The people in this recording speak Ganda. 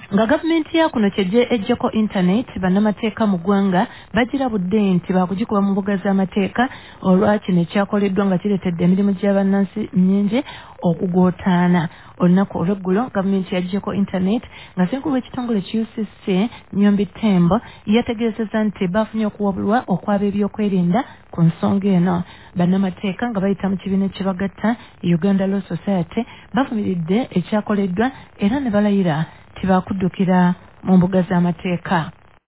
nga gavumenti ya kuno kyejje ejjako internet bannamateeka mu ggwanga bagirabudde nti baakugikuba mu mbuga z'amateeka olwakino ekyakoleddwa nga kireetedde emirimu gy'abannansi nnyingi okugootaana. Olunaku olw'eggulo gavumenti yaggyeko internet nga ssenkulu w'ekitongole QCC Nyombi Tembo yategeezezza nti baafunye okuwabulwa okw'ab'ebyokwerinda ku nsonga eno. Bannamateeka nga bayita mu kibiina ekibagatta Uganda Law Society bavumiridde ekyakoleddwa era ne balayira tibaakuddukira mu mbuga z'amateeka.